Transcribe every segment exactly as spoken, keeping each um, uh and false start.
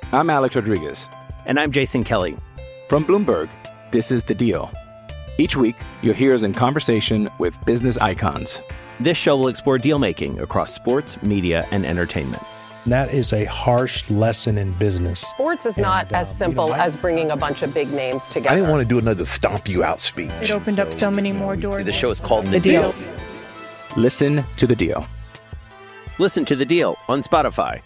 I'm Alex Rodriguez. And I'm Jason Kelly. From Bloomberg, this is The Deal. Each week, you'll hear us in conversation with business icons. This show will explore deal-making across sports, media, and entertainment. That is a harsh lesson in business. Sports is not and, as uh, simple you know, I, as bringing a bunch of big names together. I didn't want to do another stomp you out speech. It opened so, up so many more doors. The show is called The, the deal. deal. Listen to The Deal. Listen to The Deal on Spotify.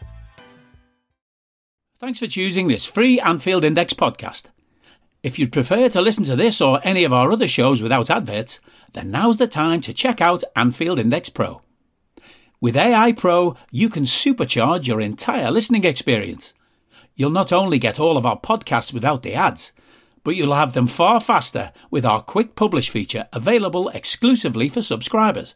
Thanks for choosing this free Anfield Index podcast. If you'd prefer to listen to this or any of our other shows without adverts, then now's the time to check out Anfield Index Pro. With A I Pro, you can supercharge your entire listening experience. You'll not only get all of our podcasts without the ads, but you'll have them far faster with our Quick Publish feature available exclusively for subscribers.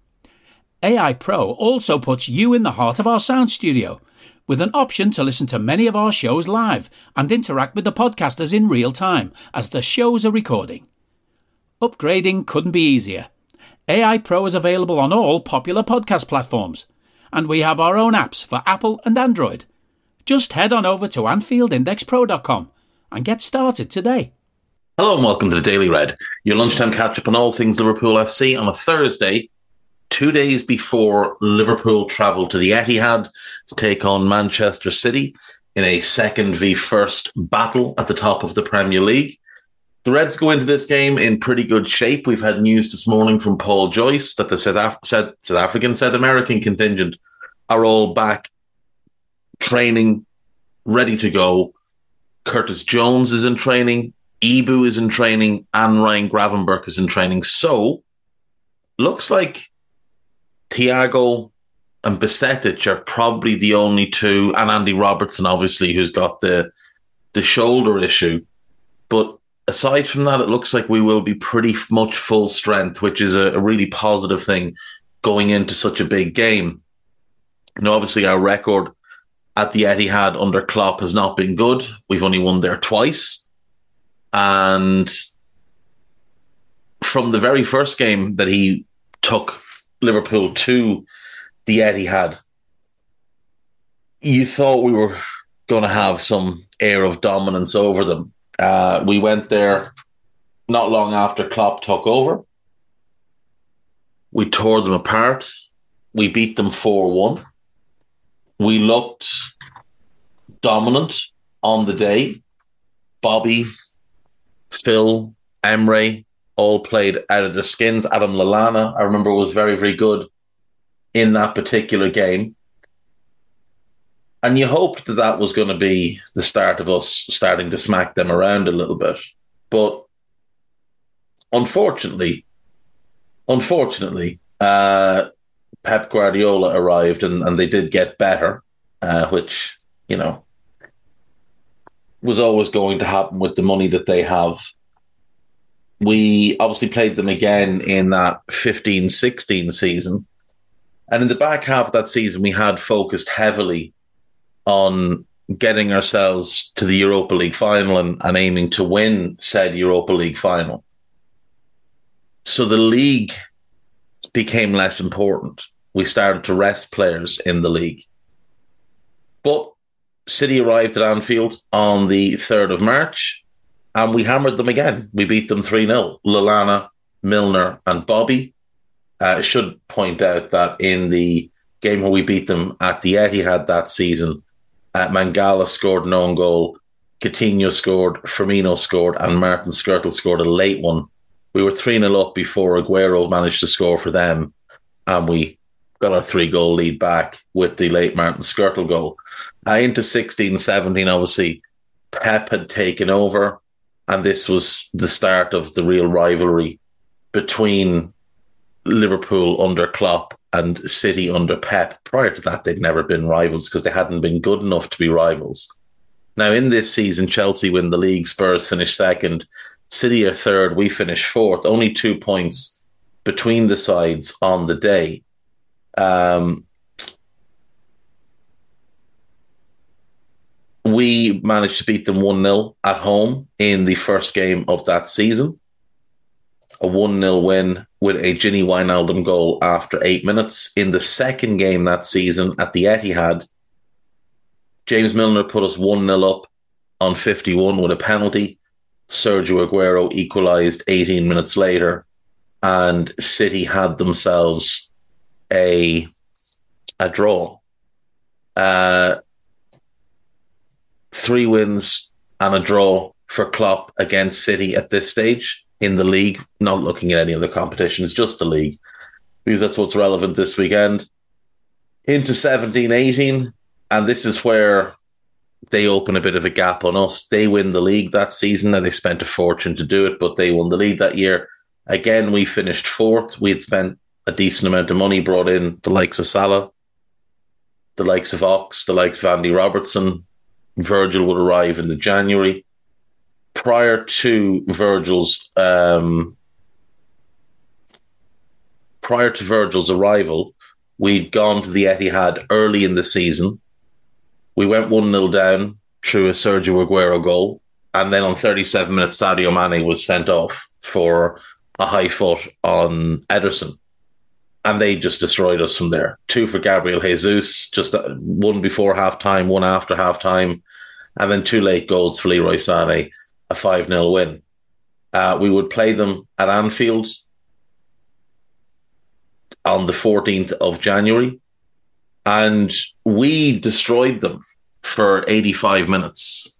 A I Pro also puts you in the heart of our sound studio, with an option to listen to many of our shows live and interact with the podcasters in real time as the shows are recording. Upgrading couldn't be easier. A I Pro is available on all popular podcast platforms, and we have our own apps for Apple and Android. Just head on over to Anfield Index Pro dot com and get started today. Hello and welcome to the Daily Red, your lunchtime catch-up on all things Liverpool F C on a Thursday, two days before Liverpool travel to the Etihad to take on Manchester City in a second v first battle at the top of the Premier League. The Reds go into this game in pretty good shape. We've had news this morning from Paul Joyce that the South, Af- South, South African, South American contingent are all back training, ready to go. Curtis Jones is in training, Ibu is in training, and Ryan Gravenberch is in training. So, looks like Thiago and Bajcetic are probably the only two, and Andy Robertson, obviously, who's got the the shoulder issue. But aside from that, it looks like we will be pretty much full strength, which is a, a really positive thing going into such a big game. You know, obviously, our record at the Etihad under Klopp has not been good. We've only won there twice. And from the very first game that he took Liverpool to the Etihad, you thought we were going to have some air of dominance over them. Uh, we went there not long after Klopp took over. We tore them apart. We beat them four one. We looked dominant on the day. Bobby, Phil, Emre all played out of their skins. Adam Lallana, I remember, was very, very good in that particular game. And you hoped that that was going to be the start of us starting to smack them around a little bit. But unfortunately, unfortunately, uh, Pep Guardiola arrived and, and they did get better, uh, which, you know, was always going to happen with the money that they have. We obviously played them again in that fifteen sixteen season. And in the back half of that season, we had focused heavily on getting ourselves to the Europa League final and, and aiming to win said Europa League final. So the league became less important. We started to rest players in the league. But City arrived at Anfield on the third of March and we hammered them again. We beat them three nil. Lallana, Milner and Bobby. I uh, should point out that in the game where we beat them at the Etihad that season, uh, Mangala scored an own goal, Coutinho scored, Firmino scored, and Martin Skrtel scored a late one. We were three nil up before Aguero managed to score for them, and we got a three-goal lead back with the late Martin Skrtel goal. Uh, into sixteen seventeen, obviously, Pep had taken over, and this was the start of the real rivalry between Liverpool under Klopp and City under Pep. Prior to that, they'd never been rivals because they hadn't been good enough to be rivals. Now, in this season, Chelsea win the league, Spurs finish second, City are third, we finish fourth. Only two points between the sides on the day. Um, we managed to beat them one nil at home in the first game of that season. A one nil win with a Gini Wijnaldum goal after eight minutes. In the second game that season at the Etihad, James Milner put us one nil up on fifty-one with a penalty. Sergio Aguero equalised eighteen minutes later, and City had themselves a a draw. Uh, three wins and a draw for Klopp against City at this stage in the league, not looking at any other competitions, just the league, because that's what's relevant this weekend. Into seventeen eighteen, and this is where they open a bit of a gap on us. They win the league that season. Now, they spent a fortune to do it, but they won the league that year. Again, we finished fourth. We had spent a decent amount of money, brought in the likes of Salah, the likes of Ox, the likes of Andy Robertson. Virgil would arrive in the January. Prior to Virgil's um, prior to Virgil's arrival, we'd gone to the Etihad early in the season. We went one nil down through a Sergio Aguero goal. And then on thirty-seven minutes, Sadio Mane was sent off for a high foot on Ederson. And they just destroyed us from there. Two for Gabriel Jesus, just one before half-time, one after half-time. And then two late goals for Leroy Sané, a five nil win. Uh, we would play them at Anfield on the fourteenth of January. And we destroyed them for eighty-five minutes.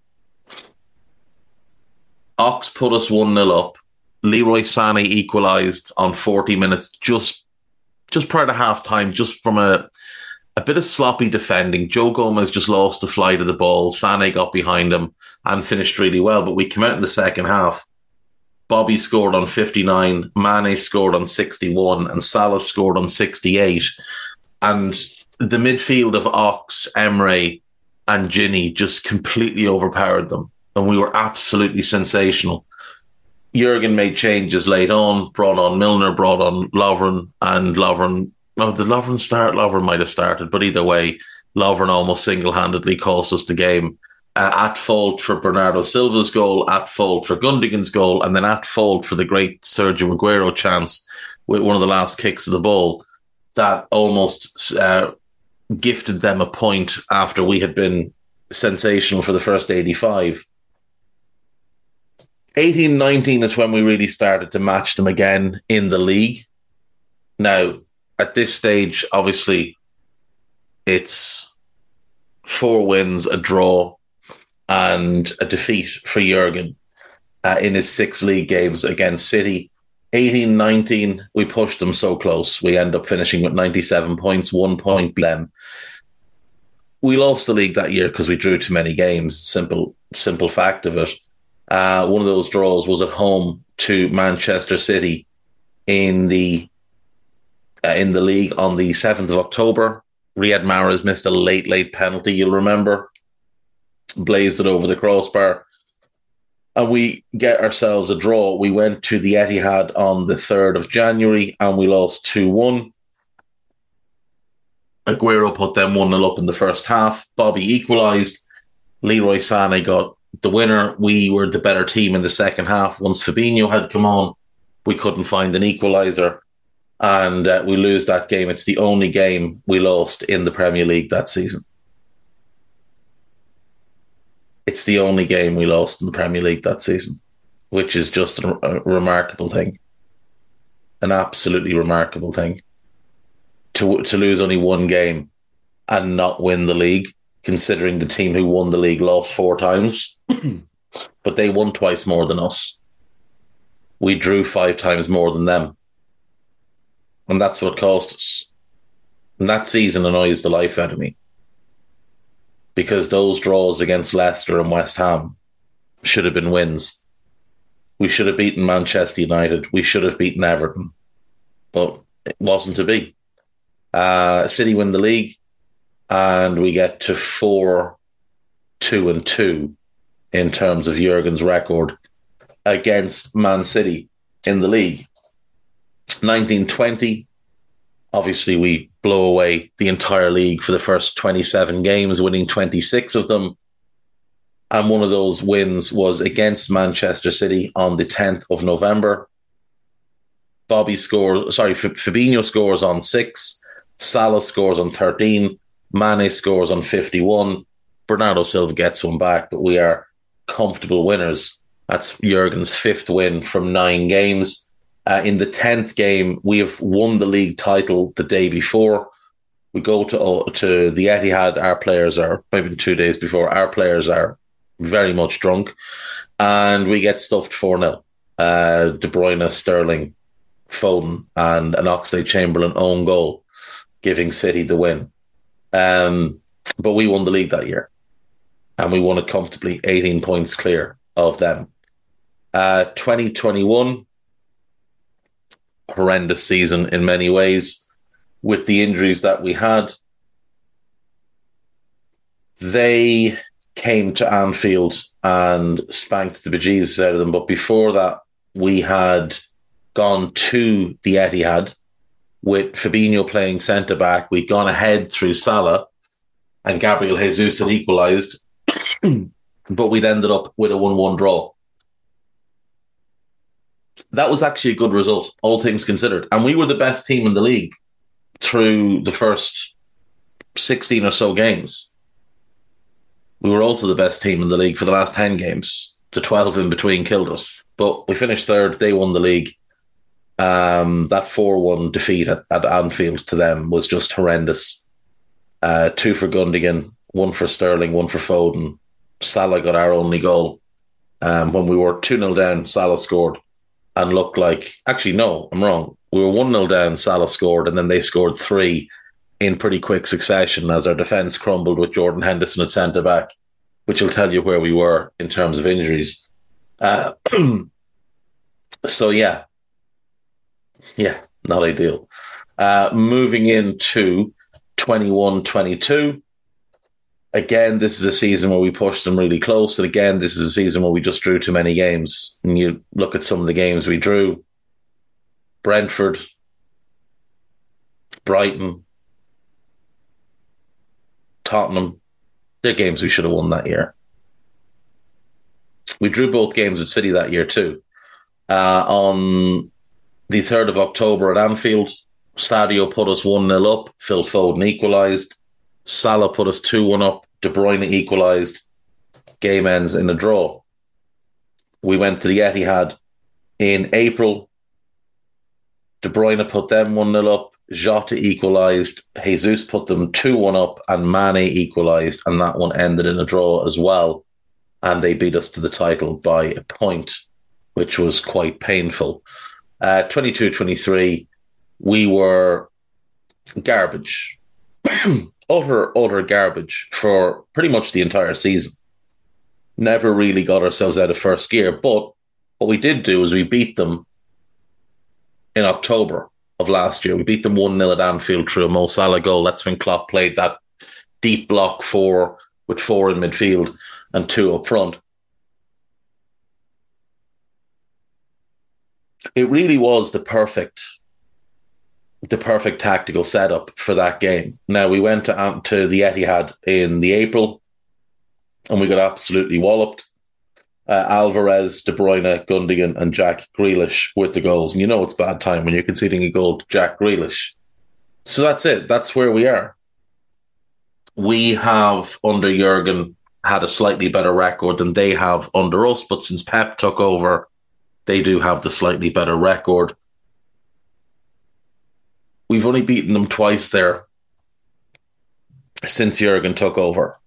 Ox put us one nil up. Leroy Sané equalised on forty minutes, just, just prior to half-time, just from a, a bit of sloppy defending. Joe Gomez just lost the flight of the ball. Sané got behind him and finished really well. But we came out in the second half. Bobby scored on fifty-nine, Mane scored on sixty-one, and Salah scored on sixty-eight. And the midfield of Ox, Emre, and Ginny just completely overpowered them. And we were absolutely sensational. Jurgen made changes late on, brought on Milner, brought on Lovren, and Lovren, no, did Lovren start? Lovren might have started, but either way, Lovren almost single-handedly cost us the game. Uh, at fault for Bernardo Silva's goal, at fault for Gundogan's goal, and then at fault for the great Sergio Aguero chance with one of the last kicks of the ball that almost uh, gifted them a point after we had been sensational for the first eighty-five. eighteen nineteen is when we really started to match them again in the league. Now, at this stage, obviously, it's four wins, a draw, and a defeat for Jurgen uh, in his six league games against City. eighteen nineteen, we pushed them so close. We end up finishing with ninety-seven points, one point them. We lost the league that year because we drew too many games. Simple, simple fact of it. Uh, one of those draws was at home to Manchester City in the uh, in the league on the seventh of October. Riyad Mahrez missed a late, late penalty, you'll remember. Blazed it over the crossbar. And we get ourselves a draw. We went to the Etihad on the third of January and we lost two one. Aguero put them one nil up in the first half. Bobby equalised. Leroy Sané got the winner. We were the better team in the second half. Once Fabinho had come on, we couldn't find an equaliser. And uh, we lose that game. It's the only game we lost in the Premier League that season. It's the only game we lost in the Premier League that season, which is just a, a remarkable thing. An absolutely remarkable thing. To to lose only one game and not win the league, considering the team who won the league lost four times, but they won twice more than us. We drew five times more than them. And that's what cost us. And that season annoys the life out of me. Because those draws against Leicester and West Ham should have been wins. We should have beaten Manchester United. We should have beaten Everton. But it wasn't to be. Uh, City win the league and we get to four, two and two in terms of Jurgen's record against Man City in the league. nineteen twenty, obviously we blow away the entire league for the first twenty-seven games, winning twenty-six of them. And one of those wins was against Manchester City on the tenth of November. Bobby scores, sorry, F- Fabinho scores on six. Salah scores on thirteen. Mane scores on fifty-one. Bernardo Silva gets one back, but we are comfortable winners. That's Jurgen's fifth win from nine games. Uh, in the tenth game, we have won the league title the day before. We go to to the Etihad. Our players are, maybe two days before, our players are very much drunk. And we get stuffed four nil. Uh, De Bruyne, Sterling, Foden, and an Oxlade-Chamberlain own goal, giving City the win. Um, but we won the league that year. And we won it comfortably, eighteen points clear of them. Uh, twenty twenty-one, horrendous season in many ways, with the injuries that we had. They came to Anfield and spanked the bejesus out of them. But before that, we had gone to the Etihad with Fabinho playing centre-back. We'd gone ahead through Salah, and Gabriel Jesus had equalised. But we'd ended up with a one one draw. That was actually a good result, all things considered. And we were the best team in the league through the first sixteen or so games. We were also the best team in the league for the last ten games. The twelve in between killed us. But we finished third. They won the league. Um, that four one defeat at, at Anfield to them was just horrendous. Uh, two for Gundogan, one for Sterling, one for Foden. Salah got our only goal. Um, when we were two nil down, Salah scored and looked like... Actually, no, I'm wrong. We were one nil down, Salah scored, and then they scored three in pretty quick succession as our defence crumbled with Jordan Henderson at centre-back, which will tell you where we were in terms of injuries. Uh, so, yeah. Yeah, not ideal. Uh, moving into twenty-one twenty-two. Again, this is a season where we pushed them really close. And again, this is a season where we just drew too many games. And you look at some of the games we drew. Brentford, Brighton, Tottenham. They're games we should have won that year. We drew both games with City that year too. Uh, on the third of October at Anfield, Stadio put us one nil up. Phil Foden equalised. Salah put us two one up. De Bruyne equalised. Game ends in a draw. We went to the Etihad in April. De Bruyne put them one nil up. Jota equalised. Jesus put them two one up. And Mane equalised. And that one ended in a draw as well. And they beat us to the title by a point, which was quite painful. Uh, twenty-two twenty-three, we were garbage. utter, utter garbage for pretty much the entire season. Never really got ourselves out of first gear. But what we did do is we beat them in October of last year. We beat them one nil at Anfield through a Mo Salah goal. That's when Klopp played that deep block four with four in midfield and two up front. It really was the perfect, the perfect tactical setup for that game. Now, we went to, um, to the Etihad in the April and we got absolutely walloped. Uh, Alvarez, De Bruyne, Gundogan and Jack Grealish with the goals. And you know it's bad time when you're conceding a goal to Jack Grealish. So that's it. That's where we are. We have, under Jurgen, had a slightly better record than they have under us. But since Pep took over, they do have the slightly better record. We've only beaten them twice there since Jurgen took over.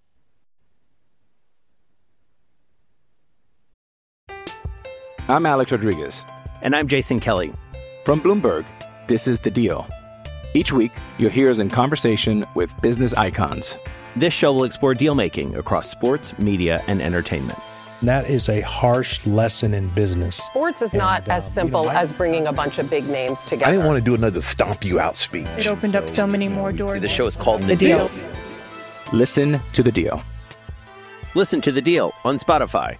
I'm Alex Rodriguez. And I'm Jason Kelly. From Bloomberg, this is The Deal. Each week, you'll hear us in conversation with business icons. This show will explore deal-making across sports, media, and entertainment. That is a harsh lesson in business. Sports is And, not uh, as simple you know, I- as bringing a bunch of big names together. I didn't want to do another stomp you out speech. It opened up so many more doors. The show is called The, The deal. Deal. Listen to The Deal. Listen to The Deal on Spotify.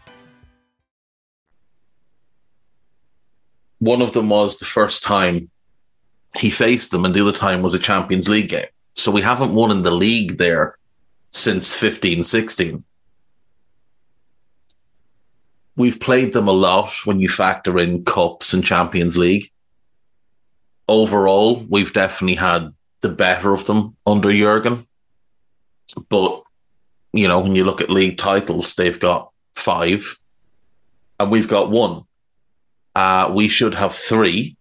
One of them was the first time he faced them, and the other time was a Champions League game. So we haven't won in the league there since fifteen sixteen. We've played them a lot when you factor in cups and Champions League. Overall, we've definitely had the better of them under Jurgen. But you know, when you look at league titles, they've got five and we've got one. Uh, we should have three.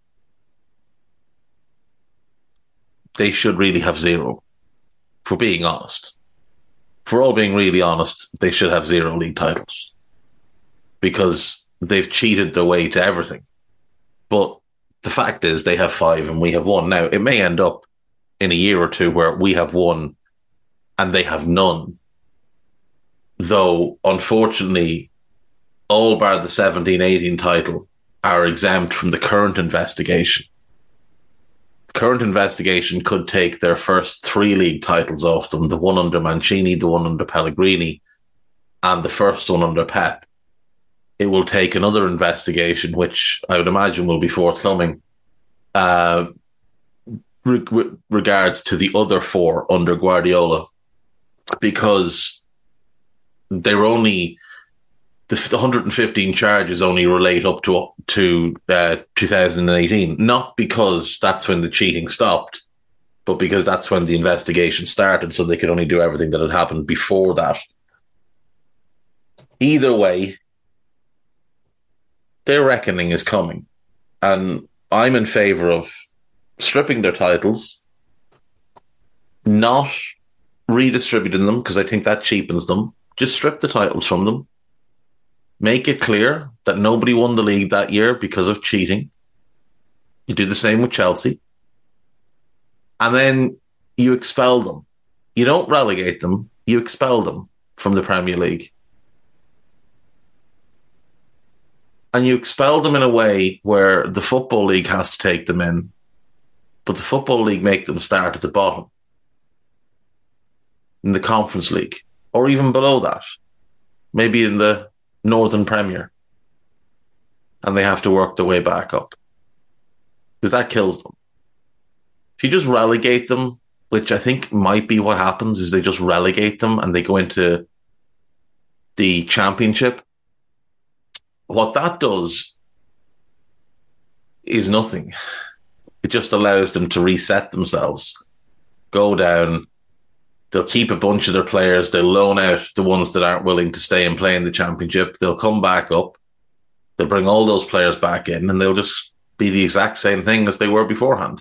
They should really have zero, for being honest. For all being really honest, they should have zero league titles because they've cheated their way to everything. But the fact is they have five and we have one. Now, it may end up in a year or two where we have one and they have none. Though, unfortunately, all bar the seventeen eighteen title are exempt from the current investigation. The current investigation could take their first three league titles off them, the one under Mancini, the one under Pellegrini, and the first one under Pep. It will take another investigation, which I would imagine will be forthcoming, uh, re- with regards to the other four under Guardiola, because they were only the one hundred fifteen charges only relate up to to uh, two thousand eighteen, not because that's when the cheating stopped, but because that's when the investigation started, so they could only do everything that had happened before that. Either way, their reckoning is coming, and I'm in favour of stripping their titles, not redistributing them, because I think that cheapens them. Just strip the titles from them. Make it clear that nobody won the league that year because of cheating. You do the same with Chelsea. And then you expel them. You don't relegate them, you expel them from the Premier League. And you expel them in a way where the Football League has to take them in, but the Football League make them start at the bottom in the Conference League, or even below that, maybe in the Northern Premier, and they have to work their way back up, because that kills them. If you just relegate them, which I think might be what happens, is they just relegate them and they go into the Championship, what that does is nothing. It just allows them to reset themselves, go down. They'll keep a bunch of their players. They'll loan out the ones that aren't willing to stay and play in the Championship. They'll come back up. They'll bring all those players back in, and they'll just be the exact same thing as they were beforehand.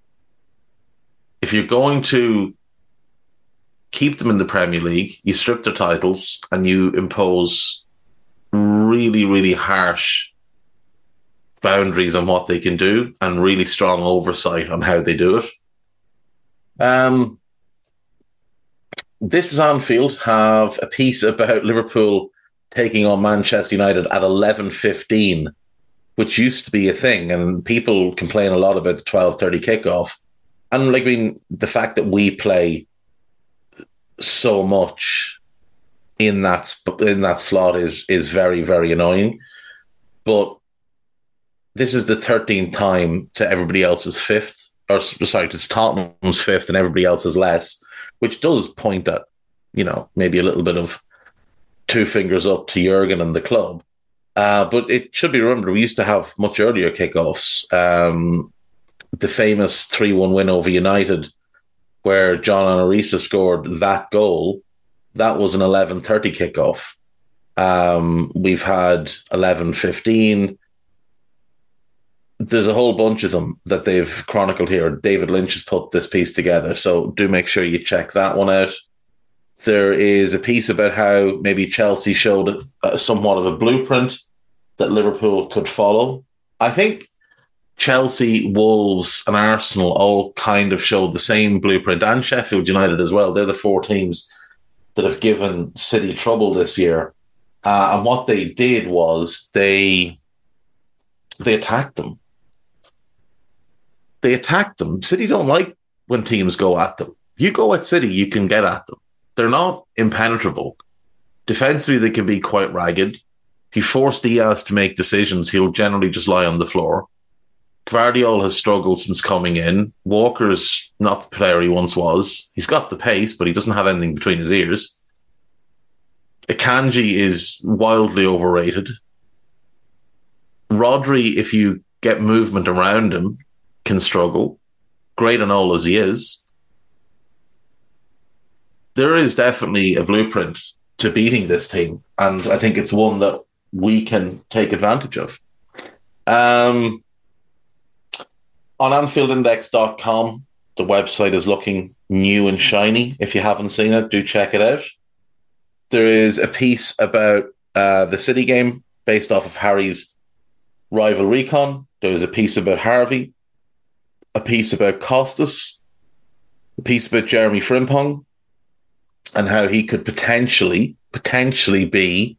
If you're going to keep them in the Premier League, you strip their titles and you impose really, really harsh boundaries on what they can do and really strong oversight on how they do it. Um, This is Anfield have a piece about Liverpool taking on Manchester United at eleven fifteen, which used to be a thing, and people complain a lot about the twelve thirty kickoff. And like, I mean, the fact that we play so much in that in that slot is is very, very annoying. But this is the thirteenth time to everybody else's fifth, or sorry, to Tottenham's fifth and everybody else's less, which does point at, you know, maybe a little bit of two fingers up to Jurgen and the club. Uh, but it should be remembered, we used to have much earlier kickoffs. Um, the famous three one win over United, where John Onorisa scored that goal, that was an eleven thirty kickoff. Um, we've had eleven fifteen. There's a whole bunch of them that they've chronicled here. David Lynch has put this piece together, so do make sure you check that one out. There is a piece about how maybe Chelsea showed a, somewhat of a blueprint that Liverpool could follow. I think Chelsea, Wolves and Arsenal all kind of showed the same blueprint, and Sheffield United as well. They're the four teams that have given City trouble this year. Uh, and what they did was they they attacked them. They attacked them. City don't like when teams go at them. You go at City, you can get at them. They're not impenetrable. Defensively, they can be quite ragged. If you force Diaz to make decisions, he'll generally just lie on the floor. Gvardiol has struggled since coming in. Walker's not the player he once was. He's got the pace, but he doesn't have anything between his ears. Akanji is wildly overrated. Rodri, if you get movement around him, can struggle. Great and all as he is. there is definitely a blueprint to beating this team, and I think it's one that we can take advantage of. Um, on Anfield Index dot com, the website is looking new and shiny. If you haven't seen it, do check it out. There is a piece about uh, the City game based off of Harry's rival Recon. There is a piece about Harvey, a piece about Costas, a piece about Jeremy Frimpong, and how he could potentially, potentially be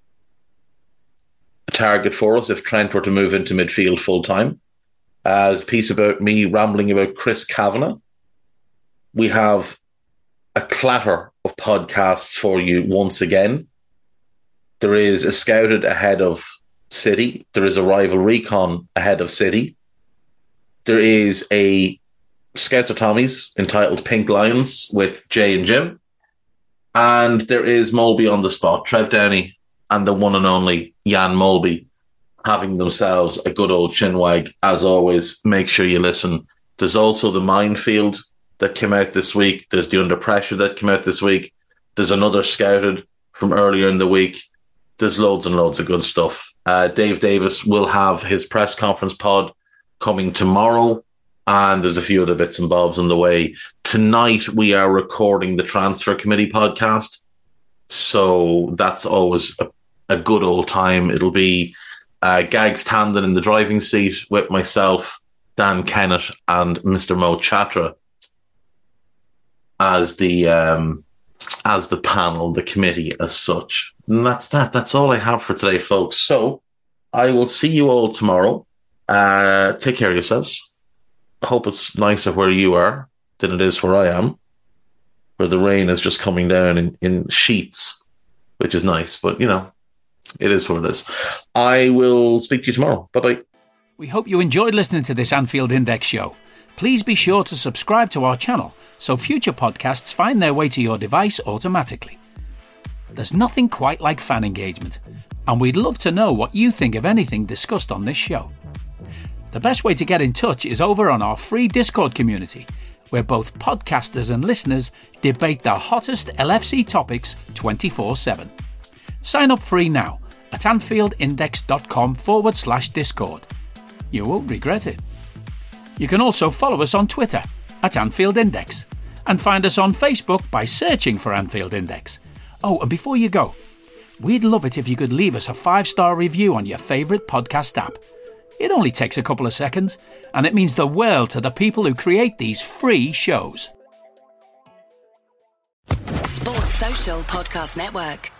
a target for us if Trent were to move into midfield full-time. Uh, there's a piece about me rambling about Chris Kavanagh. We have a clatter of podcasts for you once again. There is a Scouted ahead of City. There is a rival Recon ahead of City. There is a Scouts or Tommies entitled Pink Lions with Jay and Jim. And there is Molby on the spot, Trev Downey and the one and only Jan Molby having themselves a good old chinwag. As always, make sure you listen. There's also the Minefield that came out this week. There's the Under Pressure that came out this week. There's another Scouted from earlier in the week. There's loads and loads of good stuff. Uh, Dave Davis will have his press conference pod coming tomorrow, and there's a few other bits and bobs on the way. Tonight, we are recording the Transfer Committee podcast, so that's always a, a good old time. It'll be uh, Gags Tandon in the driving seat with myself, Dan Kennett, and Mister Mo Chatra as the um, as the panel, the committee as such. And that's that. That's all I have for today, folks. So I will see you all tomorrow. Uh, take care of yourselves. I hope it's nicer where you are than it is where I am, where the rain is just coming down in, in sheets, which is nice. But, you know, it is what it is. I will speak to you tomorrow. Bye-bye. We hope you enjoyed listening to this Anfield Index show. Please be sure to subscribe to our channel so future podcasts find their way to your device automatically. There's nothing quite like fan engagement, and we'd love to know what you think of anything discussed on this show. The best way to get in touch is over on our free Discord community, where both podcasters and listeners debate the hottest L F C topics twenty-four seven. Sign up free now at AnfieldIndex.com forward slash Discord. You won't regret it. You can also follow us on Twitter at Anfield Index and find us on Facebook by searching for Anfield Index. Oh, and before you go, we'd love it if you could leave us a five-star review on your favourite podcast app. It only takes a couple of seconds, and it means the world to the people who create these free shows. Sports Social Podcast Network.